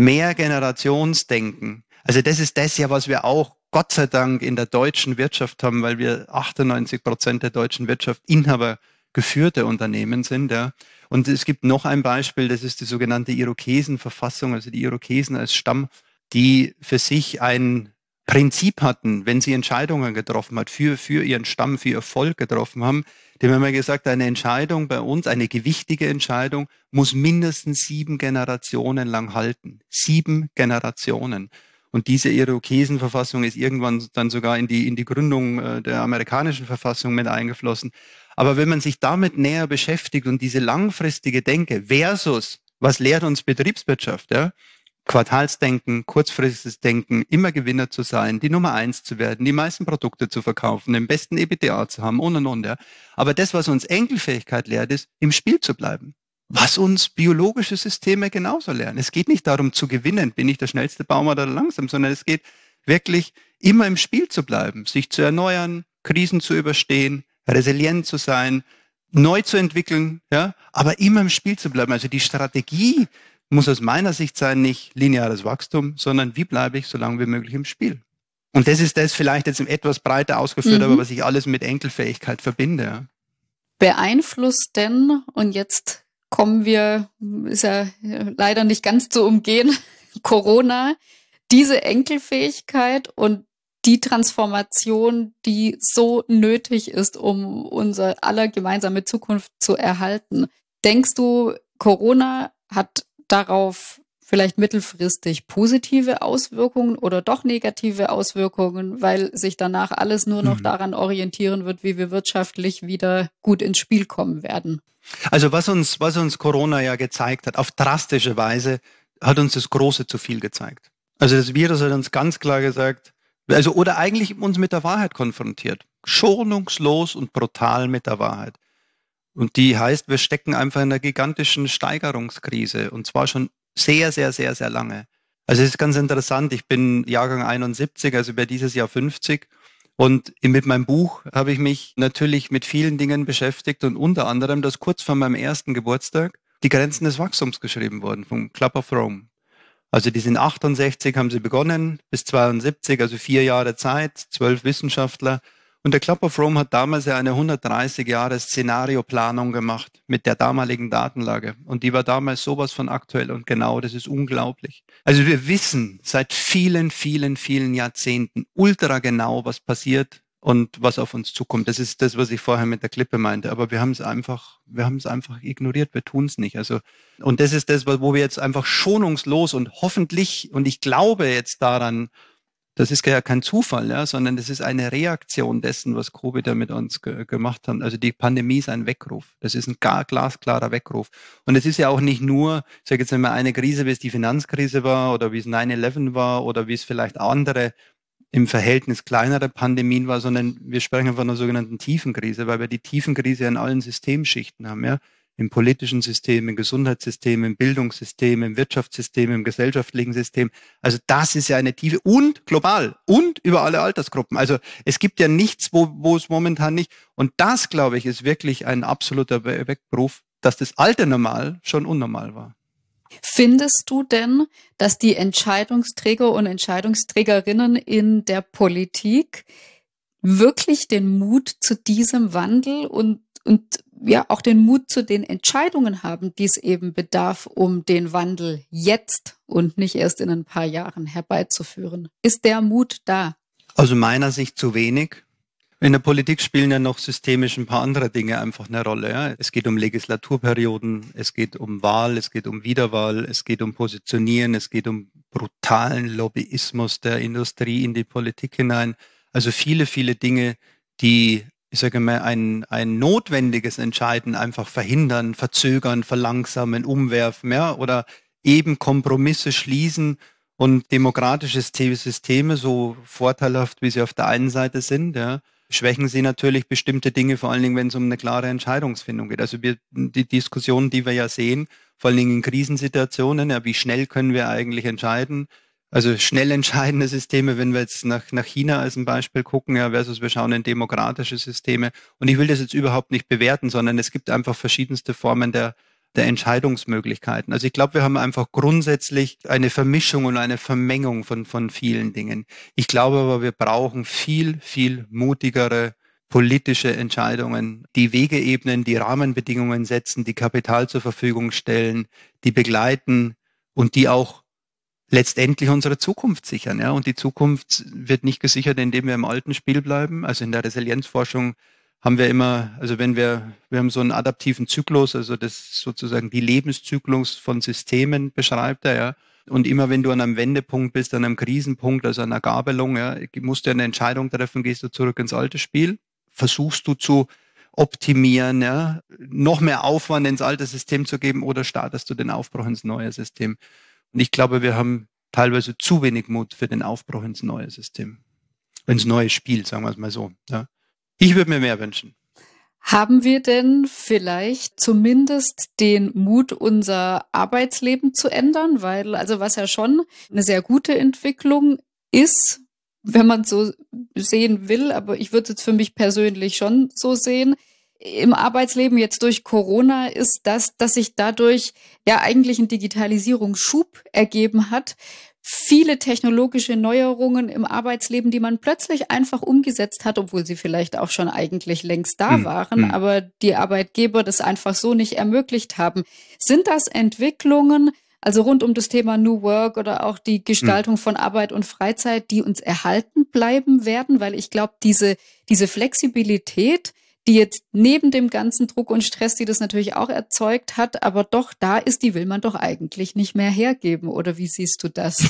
Mehrgenerationsdenken, also das ist das ja, was wir auch Gott sei Dank in der deutschen Wirtschaft haben, weil wir achtundneunzig Prozent der deutschen Wirtschaft inhabergeführte Unternehmen sind. Ja. Und es gibt noch ein Beispiel, das ist die sogenannte Irokesenverfassung, also die Irokesen als Stamm, die für sich ein Prinzip hatten, wenn sie Entscheidungen getroffen hat, für, für ihren Stamm, für ihr Volk getroffen haben. Dem haben wir gesagt, eine Entscheidung bei uns, eine gewichtige Entscheidung, muss mindestens sieben Generationen lang halten. Sieben Generationen. Und diese Irokesenverfassung ist irgendwann dann sogar in die, in die Gründung äh, der amerikanischen Verfassung mit eingeflossen. Aber wenn man sich damit näher beschäftigt und diese langfristige Denke versus, was lehrt uns Betriebswirtschaft, ja? Quartalsdenken, kurzfristiges Denken, immer Gewinner zu sein, die Nummer eins zu werden, die meisten Produkte zu verkaufen, den besten E B T A zu haben und und und. Ja. Aber das, was uns Enkelfähigkeit lehrt, ist, im Spiel zu bleiben. Was uns biologische Systeme genauso lernen. Es geht nicht darum zu gewinnen, bin ich der schnellste Baum oder der langsam, sondern es geht wirklich immer im Spiel zu bleiben, sich zu erneuern, Krisen zu überstehen, resilient zu sein, neu zu entwickeln, ja, aber immer im Spiel zu bleiben. Also die Strategie muss aus meiner Sicht sein, nicht lineares Wachstum, sondern wie bleibe ich so lange wie möglich im Spiel. Und das ist das vielleicht jetzt etwas breiter ausgeführt, Mhm. aber was ich alles mit Enkelfähigkeit verbinde. Ja. Beeinflusst denn, und jetzt kommen wir, ist ja leider nicht ganz zu umgehen, Corona, diese Enkelfähigkeit und die Transformation, die so nötig ist, um unsere aller gemeinsame Zukunft zu erhalten. Denkst du, Corona hat darauf vielleicht mittelfristig positive Auswirkungen oder doch negative Auswirkungen, weil sich danach alles nur noch mhm. daran orientieren wird, wie wir wirtschaftlich wieder gut ins Spiel kommen werden? Also was uns, was uns Corona ja gezeigt hat, auf drastische Weise, hat uns das Große zu viel gezeigt. Also das Virus hat uns ganz klar gesagt, also oder eigentlich uns mit der Wahrheit konfrontiert. Schonungslos und brutal mit der Wahrheit. Und die heißt, wir stecken einfach in einer gigantischen Steigerungskrise und zwar schon sehr, sehr, sehr, sehr lange. Also es ist ganz interessant, ich bin Jahrgang einundsiebzig, also bei dieses Jahr fünfzig und mit meinem Buch habe ich mich natürlich mit vielen Dingen beschäftigt und unter anderem, dass kurz vor meinem ersten Geburtstag die Grenzen des Wachstums geschrieben wurden vom Club of Rome. Also die sind achtundsechzig, haben sie begonnen, bis zweiundsiebzig, also vier Jahre Zeit, zwölf Wissenschaftler. Und der Club of Rome hat damals ja eine hundertdreißig Jahre Szenarioplanung gemacht mit der damaligen Datenlage. Und die war damals sowas von aktuell und genau, das ist unglaublich. Also wir wissen seit vielen, vielen, vielen Jahrzehnten ultra genau, was passiert und was auf uns zukommt. Das ist das, was ich vorher mit der Klippe meinte. Aber wir haben es einfach, wir haben es einfach ignoriert. Wir tun es nicht. Also, und das ist das, wo wir jetzt einfach schonungslos und hoffentlich, und ich glaube jetzt daran, Das ist ja kein Zufall, ja, sondern das ist eine Reaktion dessen, was Covid da mit uns ge- gemacht hat. Also die Pandemie ist ein Weckruf. Das ist ein gar glasklarer Weckruf. Und es ist ja auch nicht nur, ich sage jetzt mal, eine Krise, wie es die Finanzkrise war oder wie es neun elf war oder wie es vielleicht andere im Verhältnis kleinere Pandemien war, sondern wir sprechen von einer sogenannten Tiefenkrise, weil wir die Tiefenkrise in allen Systemschichten haben, ja. Im politischen System, im Gesundheitssystem, im Bildungssystem, im Wirtschaftssystem, im gesellschaftlichen System. Also das ist ja eine Tiefe und global und über alle Altersgruppen. Also es gibt ja nichts, wo, wo es momentan nicht. Und das, glaube ich, ist wirklich ein absoluter Weckruf, dass das alte Normal schon unnormal war. Findest du denn, dass die Entscheidungsträger und Entscheidungsträgerinnen in der Politik wirklich den Mut zu diesem Wandel und, und ja auch den Mut zu den Entscheidungen haben, die es eben bedarf, um den Wandel jetzt und nicht erst in ein paar Jahren herbeizuführen? Ist der Mut da? Aus meiner Sicht zu wenig. In der Politik spielen ja noch systemisch ein paar andere Dinge einfach eine Rolle. Ja. Es geht um Legislaturperioden, es geht um Wahl, es geht um Wiederwahl, es geht um Positionieren, es geht um brutalen Lobbyismus der Industrie in die Politik hinein. Also viele, viele Dinge, die, ich sage mal, ein, ein notwendiges Entscheiden einfach verhindern, verzögern, verlangsamen, umwerfen, ja, oder eben Kompromisse schließen. Und demokratische Systeme, so vorteilhaft, wie sie auf der einen Seite sind, ja, schwächen sie natürlich bestimmte Dinge, vor allen Dingen, wenn es um eine klare Entscheidungsfindung geht. Also wir, die Diskussionen, die wir ja sehen, vor allen Dingen in Krisensituationen, ja, wie schnell können wir eigentlich entscheiden? Also schnell entscheidende Systeme, wenn wir jetzt nach, nach China als ein Beispiel gucken, ja, versus wir schauen in demokratische Systeme. Und ich will das jetzt überhaupt nicht bewerten, sondern es gibt einfach verschiedenste Formen der der Entscheidungsmöglichkeiten. Also ich glaube, wir haben einfach grundsätzlich eine Vermischung und eine Vermengung von, von vielen Dingen. Ich glaube aber, wir brauchen viel, viel mutigere politische Entscheidungen, die Wege ebnen, die Rahmenbedingungen setzen, die Kapital zur Verfügung stellen, die begleiten und die auch letztendlich unsere Zukunft sichern. Ja? Und die Zukunft wird nicht gesichert, indem wir im alten Spiel bleiben. Also in der Resilienzforschung haben wir immer, also wenn wir, wir haben so einen adaptiven Zyklus, also das sozusagen die Lebenszyklus von Systemen beschreibt er, ja. Und immer wenn du an einem Wendepunkt bist, an einem Krisenpunkt, also an einer Gabelung, ja, musst du eine Entscheidung treffen, gehst du zurück ins alte Spiel, versuchst du zu optimieren, ja, noch mehr Aufwand ins alte System zu geben oder startest du den Aufbruch ins neue System. Und ich glaube, wir haben teilweise zu wenig Mut für den Aufbruch ins neue System, ins neue Spiel, sagen wir es mal so, ja. Ich würde mir mehr wünschen. Haben wir denn vielleicht zumindest den Mut, unser Arbeitsleben zu ändern? Weil, also was ja schon eine sehr gute Entwicklung ist, wenn man so sehen will, aber ich würde es jetzt für mich persönlich schon so sehen, im Arbeitsleben jetzt durch Corona ist das, dass sich dadurch ja eigentlich ein Digitalisierungsschub ergeben hat. Viele technologische Neuerungen im Arbeitsleben, die man plötzlich einfach umgesetzt hat, obwohl sie vielleicht auch schon eigentlich längst da waren, hm. aber die Arbeitgeber das einfach so nicht ermöglicht haben. Sind das Entwicklungen, also rund um das Thema New Work oder auch die Gestaltung hm. von Arbeit und Freizeit, die uns erhalten bleiben werden? Weil ich glaube, diese, diese Flexibilität, die jetzt neben dem ganzen Druck und Stress, die das natürlich auch erzeugt hat, aber doch da ist, die will man doch eigentlich nicht mehr hergeben. Oder wie siehst du das?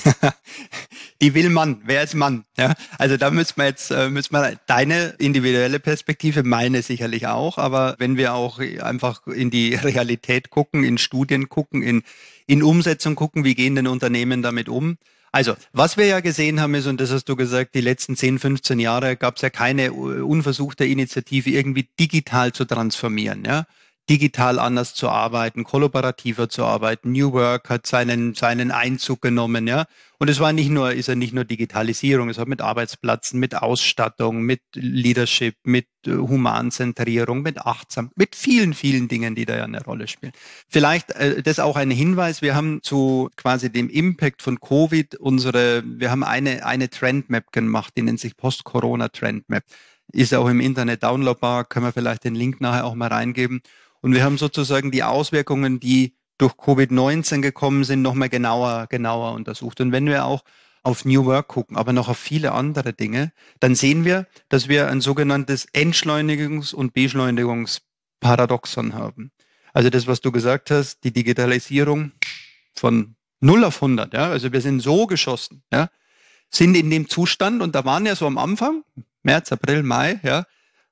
Die will man. Wer ist Mann? Ja, also da müssen wir jetzt, äh, müssen wir deine individuelle Perspektive, meine sicherlich auch, aber wenn wir auch einfach in die Realität gucken, in Studien gucken, in, in Umsetzung gucken, wie gehen denn Unternehmen damit um? Also, was wir ja gesehen haben ist, und das hast du gesagt, die letzten zehn, fünfzehn Jahre gab es ja keine unversuchte Initiative, irgendwie digital zu transformieren, ja, digital anders zu arbeiten, kollaborativer zu arbeiten. New Work hat seinen seinen Einzug genommen, ja. Und es war nicht nur, ist ja nicht nur Digitalisierung, es hat mit Arbeitsplätzen, mit Ausstattung, mit Leadership, mit äh, Humanzentrierung, mit Achtsam, mit vielen, vielen Dingen, die da ja eine Rolle spielen. Vielleicht äh, das auch ein Hinweis, wir haben zu quasi dem Impact von Covid unsere, wir haben eine, eine Trendmap gemacht, die nennt sich Post-Corona Trendmap. Ist auch im Internet downloadbar, können wir vielleicht den Link nachher auch mal reingeben. Und wir haben sozusagen die Auswirkungen, die durch Covid neunzehn gekommen sind, nochmal genauer, genauer untersucht. Und wenn wir auch auf New Work gucken, aber noch auf viele andere Dinge, dann sehen wir, dass wir ein sogenanntes Entschleunigungs- und Beschleunigungsparadoxon haben. Also das, was du gesagt hast, die Digitalisierung von null auf hundert, ja, also wir sind so geschossen, ja. sind in dem Zustand und da waren ja so am Anfang, März, April, Mai, ja,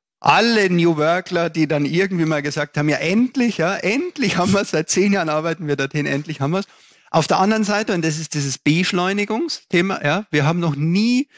alle New Workler, die dann irgendwie mal gesagt haben, ja endlich, ja, endlich haben wir es, seit zehn Jahren arbeiten wir dorthin, endlich haben wir es. Auf der anderen Seite, und das ist dieses Beschleunigungsthema, ja, wir haben noch nie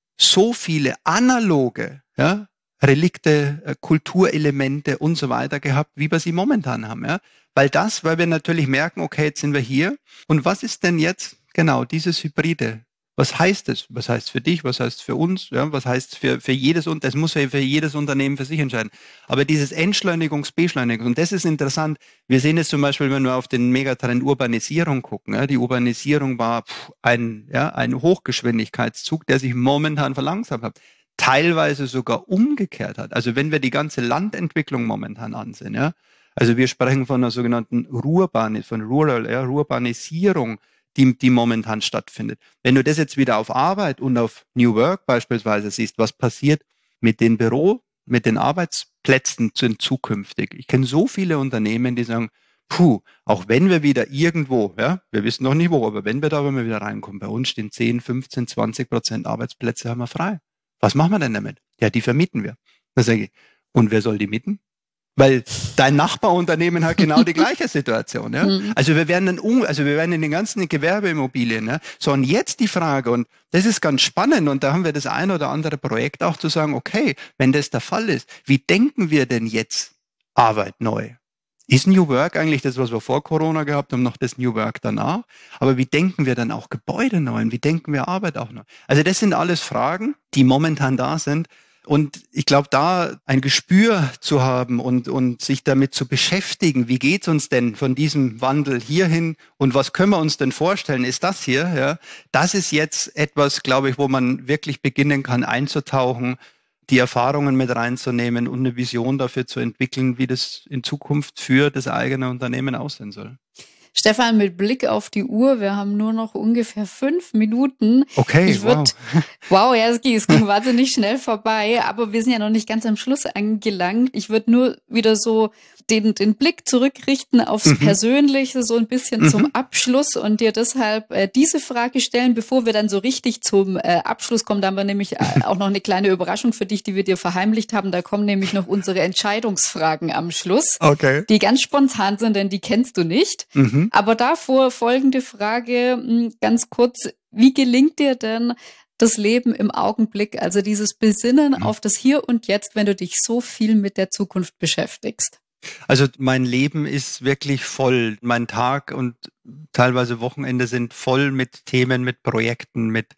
so viele analoge, ja, Relikte, äh, Kulturelemente und so weiter gehabt, wie wir sie momentan haben, ja. Weil das, weil wir natürlich merken, okay, jetzt sind wir hier. Und was ist denn jetzt genau dieses Hybride? Was heißt es? Was heißt für dich? Was heißt für uns? Ja, was heißt für, für jedes, und das muss ja für jedes Unternehmen für sich entscheiden. Aber dieses Entschleunigungs-, Beschleunigungs-, und das ist interessant. Wir sehen es zum Beispiel, wenn wir auf den Megatrend Urbanisierung gucken. Ja, die Urbanisierung war pff, ein, ja, ein Hochgeschwindigkeitszug, der sich momentan verlangsamt hat. Teilweise sogar umgekehrt hat. Also wenn wir die ganze Landentwicklung momentan ansehen, ja, also wir sprechen von einer sogenannten Rurbani, von Rural, ja, Urbanisierung, die, die momentan stattfindet. Wenn du das jetzt wieder auf Arbeit und auf New Work beispielsweise siehst, was passiert mit den Büro, mit den Arbeitsplätzen zukünftig. Ich kenne so viele Unternehmen, die sagen, puh, auch wenn wir wieder irgendwo, ja, wir wissen noch nicht wo, aber wenn wir da wenn wir wieder reinkommen, bei uns stehen zehn, fünfzehn, zwanzig Prozent Arbeitsplätze haben wir frei. Was machen wir denn damit? Ja, die vermieten wir. Da sage ich, und wer soll die mieten? Weil dein Nachbarunternehmen hat genau die gleiche Situation. Ja? Also wir werden dann, also wir werden in den ganzen Gewerbeimmobilien. Ja? So, und jetzt die Frage, und das ist ganz spannend, und da haben wir das ein oder andere Projekt auch zu sagen, okay, wenn das der Fall ist, wie denken wir denn jetzt Arbeit neu? Ist New Work eigentlich das, was wir vor Corona gehabt haben, noch das New Work danach? Aber wie denken wir dann auch Gebäude neu? Und wie denken wir Arbeit auch neu? Also das sind alles Fragen, die momentan da sind. Und ich glaube, da ein Gespür zu haben und, und sich damit zu beschäftigen, wie geht's uns denn von diesem Wandel hierhin und was können wir uns denn vorstellen, ist das hier, ja? Das ist jetzt etwas, glaube ich, wo man wirklich beginnen kann einzutauchen, die Erfahrungen mit reinzunehmen und eine Vision dafür zu entwickeln, wie das in Zukunft für das eigene Unternehmen aussehen soll. Stefan, mit Blick auf die Uhr, wir haben nur noch ungefähr fünf Minuten. Okay, ich würd, wow. Wow, ja, es ging, es ging wahnsinnig schnell vorbei, aber wir sind ja noch nicht ganz am Schluss angelangt. Ich würde nur wieder so den, den Blick zurückrichten aufs mhm. Persönliche, so ein bisschen mhm. zum Abschluss und dir deshalb äh, diese Frage stellen, bevor wir dann so richtig zum äh, Abschluss kommen. Da haben wir nämlich äh, auch noch eine kleine Überraschung für dich, die wir dir verheimlicht haben. Da kommen nämlich noch unsere Entscheidungsfragen am Schluss, okay. die ganz spontan sind, denn die kennst du nicht. Mhm. Aber davor folgende Frage, ganz kurz, wie gelingt dir denn das Leben im Augenblick, also dieses Besinnen mhm. auf das Hier und Jetzt, wenn du dich so viel mit der Zukunft beschäftigst? Also mein Leben ist wirklich voll. Mein Tag und teilweise Wochenende sind voll mit Themen, mit Projekten, mit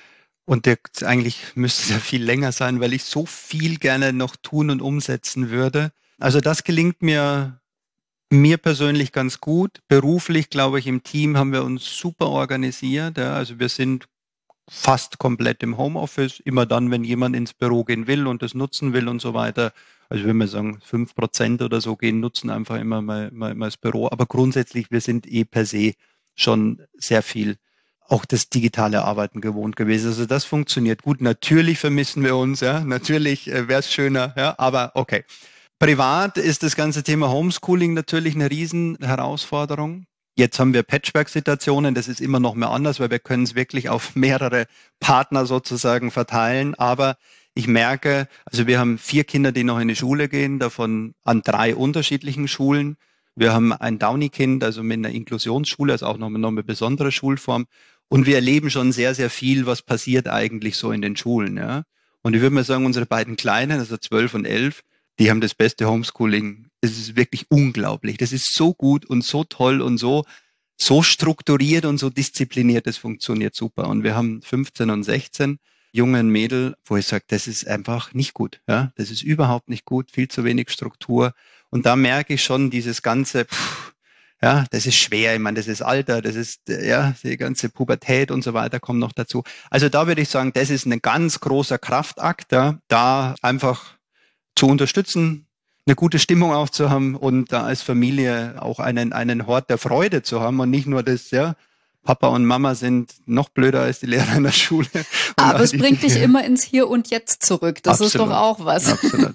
und der, eigentlich müsste es ja viel länger sein, weil ich so viel gerne noch tun und umsetzen würde. Also das gelingt mir Mir persönlich ganz gut. Beruflich, glaube ich, im Team haben wir uns super organisiert. Ja. Also wir sind fast komplett im Homeoffice. Immer dann, wenn jemand ins Büro gehen will und das nutzen will und so weiter. Also wenn wir sagen, fünf Prozent oder so gehen, nutzen einfach immer mal, mal, mal das Büro. Aber grundsätzlich, wir sind eh per se schon sehr viel auch das digitale Arbeiten gewohnt gewesen. Also das funktioniert gut. Natürlich vermissen wir uns, ja. Natürlich äh, wäre es schöner, ja. Aber okay. Privat ist das ganze Thema Homeschooling natürlich eine riesen Herausforderung. Jetzt haben wir Patchwork-Situationen, das ist immer noch mehr anders, weil wir können es wirklich auf mehrere Partner sozusagen verteilen. Aber ich merke, also wir haben vier Kinder, die noch in die Schule gehen, davon an drei unterschiedlichen Schulen. Wir haben ein Downy-Kind, also mit einer Inklusionsschule, also auch noch eine, noch eine besondere Schulform. Und wir erleben schon sehr, sehr viel, was passiert eigentlich so in den Schulen. Ja? Und ich würde mal sagen, unsere beiden Kleinen, also zwölf und elf, die haben das beste Homeschooling. Es ist wirklich unglaublich. Das ist so gut und so toll und so, so strukturiert und so diszipliniert. Das funktioniert super. Und wir haben fünfzehn und sechzehn jungen Mädel, wo ich sage, das ist einfach nicht gut. Ja, das ist überhaupt nicht gut. Viel zu wenig Struktur. Und da merke ich schon dieses ganze, pff, ja, das ist schwer. Ich meine, das ist Alter, das ist, ja, die ganze Pubertät und so weiter kommt noch dazu. Also da würde ich sagen, das ist ein ganz großer Kraftakt, ja, da einfach zu unterstützen, eine gute Stimmung aufzuhaben und da als Familie auch einen, einen Hort der Freude zu haben und nicht nur das, ja, Papa und Mama sind noch blöder als die Lehrer in der Schule. Aber es bringt dich immer ins Hier und Jetzt zurück. Das Absolut. Ist doch auch was. Absolut.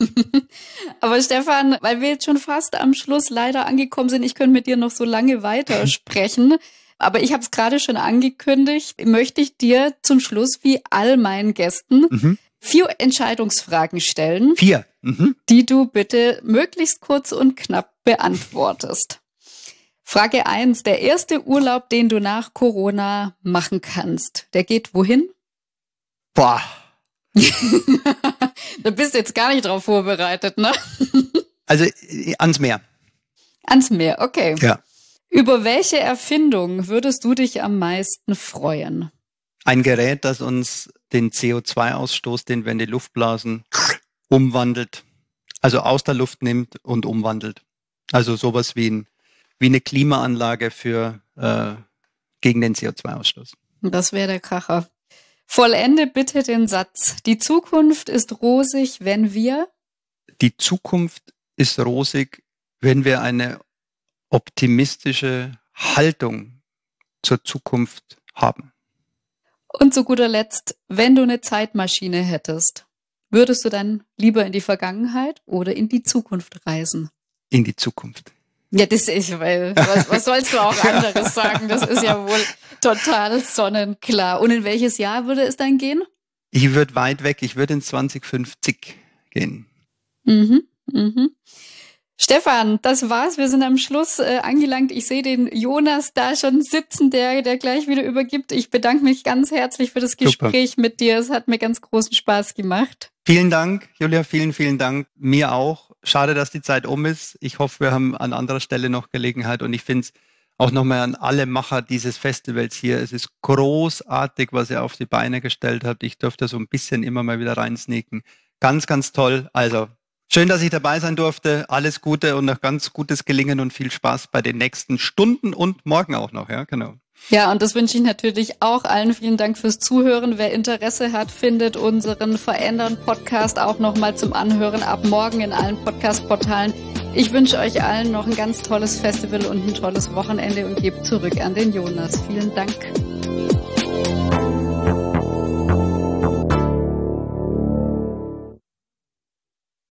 Aber Stefan, weil wir jetzt schon fast am Schluss leider angekommen sind, ich könnte mit dir noch so lange weitersprechen. Aber ich habe es gerade schon angekündigt, möchte ich dir zum Schluss wie all meinen Gästen mhm. vier Entscheidungsfragen stellen. Vier. Mhm. Die du bitte möglichst kurz und knapp beantwortest. Frage eins. Der erste Urlaub, den du nach Corona machen kannst, der geht wohin? Boah. Da bist du jetzt gar nicht drauf vorbereitet, ne? Also ans Meer. Ans Meer, okay. Ja. Über welche Erfindung würdest du dich am meisten freuen? Ein Gerät, das uns den C O zwei Ausstoß, den wir in die Luft blasen, umwandelt. Also aus der Luft nimmt und umwandelt. Also sowas wie, ein, wie eine Klimaanlage für äh, gegen den C O zwei Ausstoß. Das wäre der Kracher. Vollende bitte den Satz. Die Zukunft ist rosig, wenn wir... Die Zukunft ist rosig, wenn wir eine optimistische Haltung zur Zukunft haben. Und zu guter Letzt, wenn du eine Zeitmaschine hättest, würdest du dann lieber in die Vergangenheit oder in die Zukunft reisen? In die Zukunft. Ja, das ist, weil, was, was sollst du auch anderes sagen? Das ist ja wohl total sonnenklar. Und in welches Jahr würde es dann gehen? Ich würde weit weg, ich würde in zwanzig fünfzig gehen. Mhm, mhm. Stefan, das war's. Wir sind am Schluss äh, angelangt. Ich sehe den Jonas da schon sitzen, der, der gleich wieder übergibt. Ich bedanke mich ganz herzlich für das Gespräch Super. Mit dir. Es hat mir ganz großen Spaß gemacht. Vielen Dank, Julia. Vielen, vielen Dank. Mir auch. Schade, dass die Zeit um ist. Ich hoffe, wir haben an anderer Stelle noch Gelegenheit. Und ich finde es auch nochmal an alle Macher dieses Festivals hier. Es ist großartig, was ihr auf die Beine gestellt habt. Ich durfte so ein bisschen immer mal wieder reinsneaken. Ganz, ganz toll. Also schön, dass ich dabei sein durfte. Alles Gute und noch ganz gutes Gelingen und viel Spaß bei den nächsten Stunden und morgen auch noch. Ja, genau. Ja, und das wünsche ich natürlich auch allen. Vielen Dank fürs Zuhören. Wer Interesse hat, findet unseren Verändern-Podcast auch nochmal zum Anhören ab morgen in allen Podcast-Portalen. Ich wünsche euch allen noch ein ganz tolles Festival und ein tolles Wochenende und gebe zurück an den Jonas. Vielen Dank.